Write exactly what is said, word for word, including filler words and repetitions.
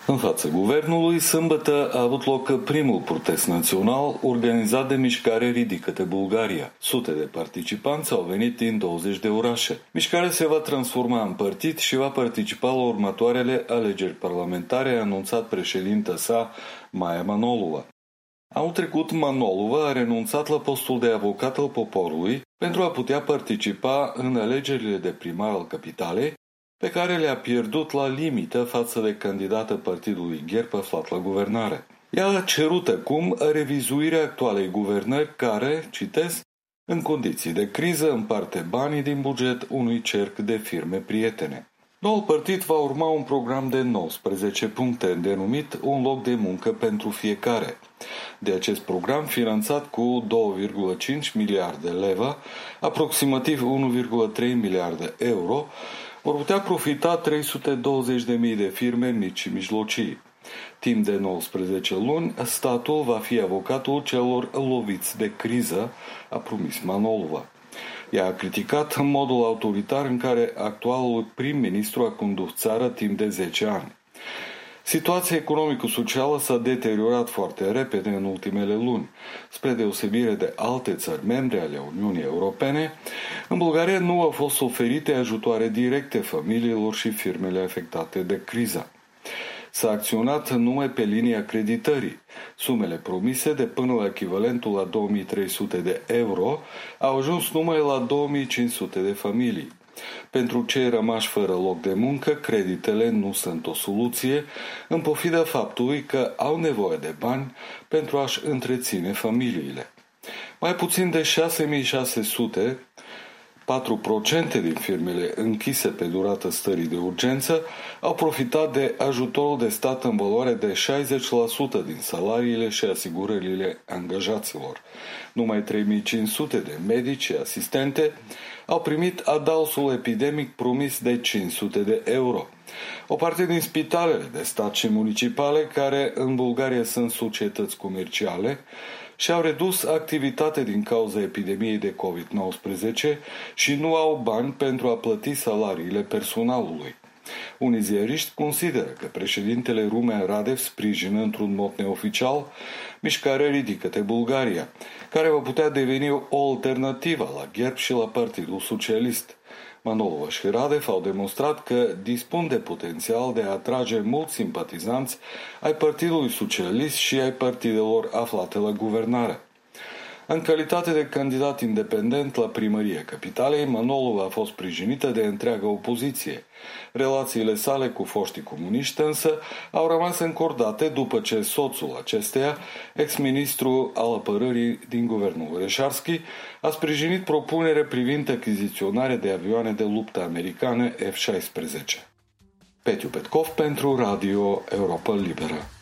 În fața guvernului, sâmbătă a avut loc primul protest național organizat de Mișcare Ridică-te Bulgaria. Sute de participanți au venit din douăzeci de orașe. Mișcarea se va transforma în partid și va participa la următoarele alegeri parlamentare, a anunțat președinta sa, Maia Manolova. Anul trecut, Manolova a renunțat la postul de avocat al poporului pentru a putea participa în alegerile de primar al capitalei, pe care le-a pierdut la limită față de candidată partidului Gherb aflat la guvernare. Ea a cerut acum revizuirea actualei guvernări care, citez, în condiții de criză împarte banii din buget unui cerc de firme prietene. Noul partid va urma un program de nouăsprezece puncte denumit Un loc de muncă pentru fiecare. De acest program, finanțat cu două virgulă cinci miliarde leva, aproximativ unu virgulă trei miliarde euro, vor putea profita trei sute douăzeci de mii de firme mici și mijlocii. Timp de nouăsprezece luni, statul va fi avocatul celor loviți de criză, a promis Manolova. Ea a criticat modul autoritar în care actualul prim-ministru a condus țara timp de zece ani. Situația economico-socială s-a deteriorat foarte repede în ultimele luni. Spre deosebire de alte țări membre ale Uniunii Europene, în Bulgaria nu au fost oferite ajutoare directe familiilor și firmele afectate de criză. S-a acționat numai pe linia creditării. Sumele promise de până la echivalentul la două mii trei sute de euro au ajuns numai la două mii cinci sute de familii. Pentru cei rămași fără loc de muncă, creditele nu sunt o soluție, în pofida faptului că au nevoie de bani pentru a-și întreține familiile. Mai puțin de șase mii șase sute, patru la sută din firmele închise pe durata stării de urgență, au profitat de ajutorul de stat în valoare de șaizeci la sută din salariile și asigurările angajaților. Numai trei mii cinci sute de medici și asistente au primit adausul epidemic promis de cinci sute de euro. O parte din spitalele de stat și municipale, care în Bulgaria sunt societăți comerciale, și-au redus activitatea din cauza epidemiei de covid nouăsprezece și nu au bani pentru a plăti salariile personalului. Unii ziariști consideră că președintele Rumen Radev sprijină într-un mod neoficial Mișcarea Ridică-te Bulgaria, care va putea deveni o alternativă la Gherb și la Partidul Socialist. Manolova și Radev au demonstrat că dispun de potențial de a atrage mulți simpatizanți ai Partidului Socialist și ai partidelor aflate la guvernare. În calitate de candidat independent la primăria capitalei, Manolova a fost sprijinită de întreaga opoziție. Relațiile sale cu foștii comuniști însă au rămas încordate după ce soțul acesteia, ex-ministru al apărării din guvernul Oreșarski, a sprijinit propunerea privind achiziționarea de avioane de luptă americane F șaisprezece. Petiu Petkov pentru Radio Europa Liberă.